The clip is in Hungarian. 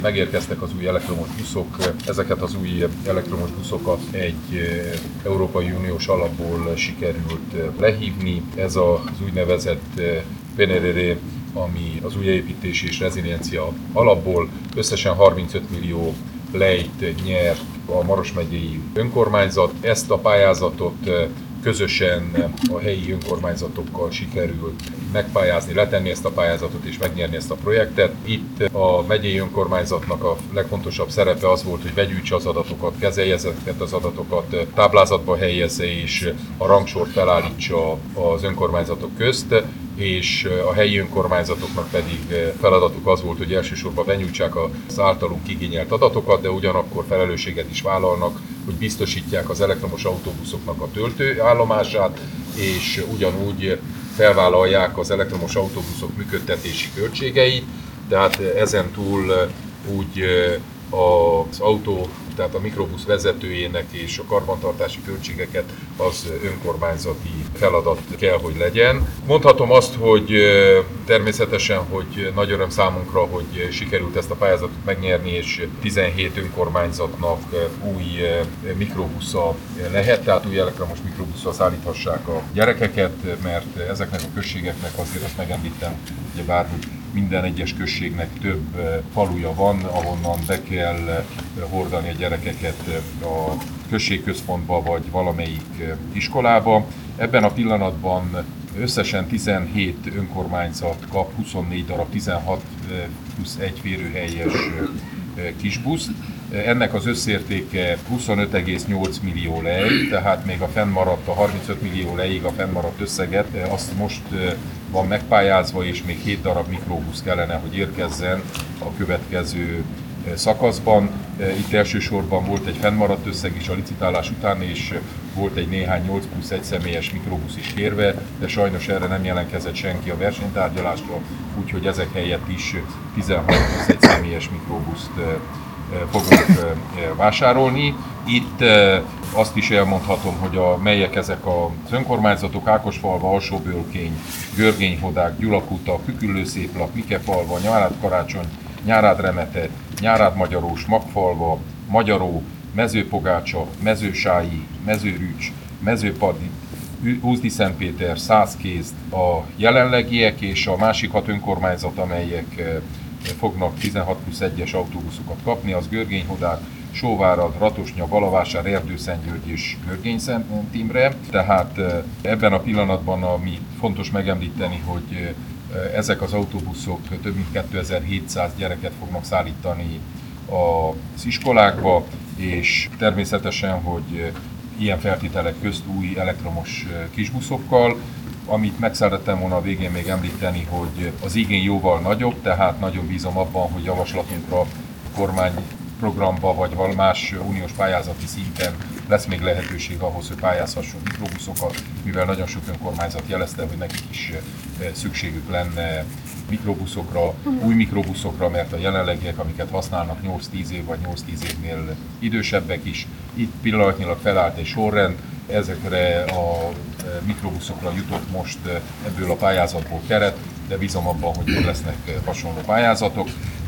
Megérkeztek az új elektromos buszok, ezeket az új elektromos buszokat egy Európai Uniós alapból sikerült lehívni. Ez az úgynevezett PNRR, ami az újjáépítési és reziliencia alapból összesen 35 millió lejt nyert a Maros megyei önkormányzat. Ezt a pályázatot közösen a helyi önkormányzatokkal sikerült megpályázni, letenni ezt a pályázatot és megnyerni ezt a projektet. Itt a megyei önkormányzatnak a legfontosabb szerepe az volt, hogy begyűjtse az adatokat, kezelje ezeket az adatokat, táblázatba helyezze és a rangsort felállítsa az önkormányzatok közt, és a helyi önkormányzatoknak pedig feladatuk az volt, hogy elsősorban benyújtsák az általunk igényelt adatokat, de ugyanakkor felelősséget is vállalnak, hogy biztosítják az elektromos autóbuszoknak a töltőállomását, és ugyanúgy felvállalják az elektromos autóbuszok működtetési költségeit, tehát ezen túl úgy az autó, tehát a mikrobusz vezetőjének és a karbantartási költségeket az önkormányzati feladat kell, hogy legyen. Mondhatom azt, hogy természetesen, hogy nagy öröm számunkra, hogy sikerült ezt a pályázatot megnyerni, és 17 önkormányzatnak új mikrobusza lehet, tehát új elektromos mikrobusszal szállíthassák a gyerekeket, mert ezeknek a községeknek azért azt megemlítem, hogy bár minden egyes községnek több faluja van, ahonnan be kell hordani a gyerekeket a községközpontba vagy valamelyik iskolába. Ebben a pillanatban összesen 17 önkormányzat kap 24 darab 16 plusz 1 férőhelyes kisbuszt. Ennek az összértéke 25,8 millió lej, tehát még a fennmaradt, a 35 millió lejig a fennmaradt összeget, azt most van megpályázva, és még 7 darab mikrobusz kellene, hogy érkezzen a következő szakaszban. Itt elsősorban volt egy fennmaradt összeg is a licitálás után, és volt egy néhány 8 plusz 1 személyes mikrobusz is kérve, de sajnos erre nem jelentkezett senki a versenytárgyalásra, úgyhogy ezek helyett is 16 plusz 1 személyes mikrobuszt fogunk vásárolni. Itt azt is elmondhatom, hogy melyek ezek az önkormányzatok: Ákosfalva, Alsóbölkény, Görgényhodák, Gyulakuta, Küküllőszéplak, Mikefalva, Nyárádkarácsony, Nyárádremete, Nyárádmagyarós, Magfalva, Magyaró, Mezőpogácsa, Mezősályi, Mezőrücs, Mezőpadi, Úzdiszenpéter, Szászkézd a jelenlegiek, és a másik 6 önkormányzat, amelyek fognak 16 plusz 1-es autóbuszokat kapni, az Görgényhodák, Sóvárad, Ratosnya, Balavásár, Erdőszentgyörgy és Görgényszent Imre. Tehát ebben a pillanatban, ami fontos megemlíteni, hogy ezek az autóbuszok több mint 2700 gyereket fognak szállítani az iskolákba, és természetesen, hogy ilyen feltételek közt új elektromos kisbuszokkal. Amit meg szerettem volna a végén még említeni, hogy az igény jóval nagyobb, tehát nagyon bízom abban, hogy javaslatunkra kormányprogramba vagy más uniós pályázati szinten lesz még lehetőség ahhoz, hogy pályázhasson mikrobuszokat, mivel nagyon sok önkormányzat jelezte, hogy nekik is szükségük lenne mikrobuszokra, új mikrobuszokra, mert a jelenlegiek, amiket használnak 8-10 év vagy 8-10 évnél idősebbek is. Itt pillanatnyilag felállt egy sorrend, ezekre a mikrobuszokra jutott most ebből a pályázatból keret, de bízom abban, hogy lesznek hasonló pályázatok.